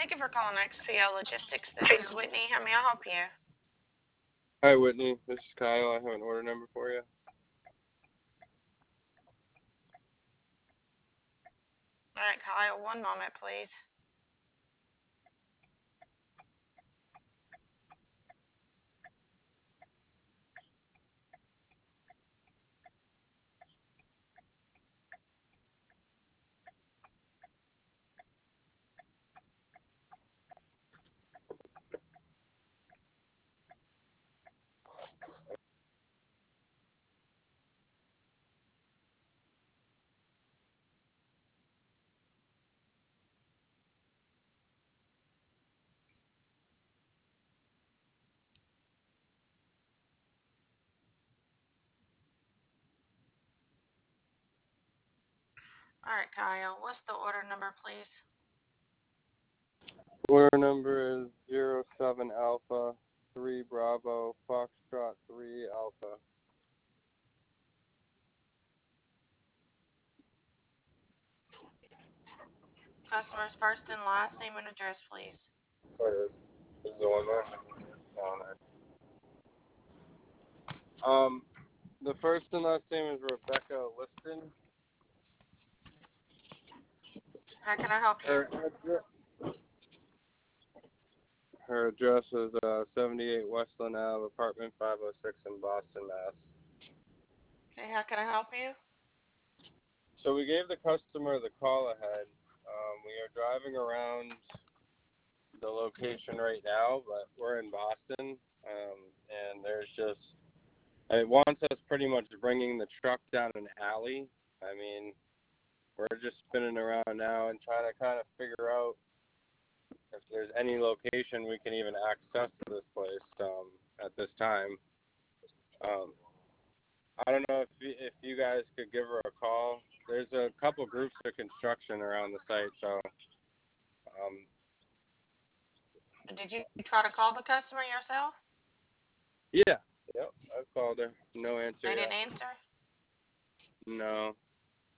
Thank you for calling XPO Logistics. This is Whitney. How may I help you? Hi, Whitney. This is Kyle. I have an order number for you. All right, Kyle, one moment, please. All right, Kyle, what's the order number, please? Order number is 07 Alpha 3 Bravo Foxtrot 3 Alpha. Customer's first and last name and address, please. Sorry, this is the one there. The first and last name is Rebecca Liston. How can I help you? Her address is 78 Westland Ave, apartment 506 in Boston, Mass. Okay, how can I help you? So we gave the customer the call ahead. We are driving around the location right now, but we're in Boston, and there's just it wants us pretty much bringing the truck down an alley. I mean, we're just spinning around now and trying to kind of figure out if there's any location we can even access to this place at this time. Um, I don't know if you guys could give her a call. There's a couple groups of construction around the site, so Did you try to call the customer yourself? yeah, yep, I've called her. No answer They yet. didn't answer? No.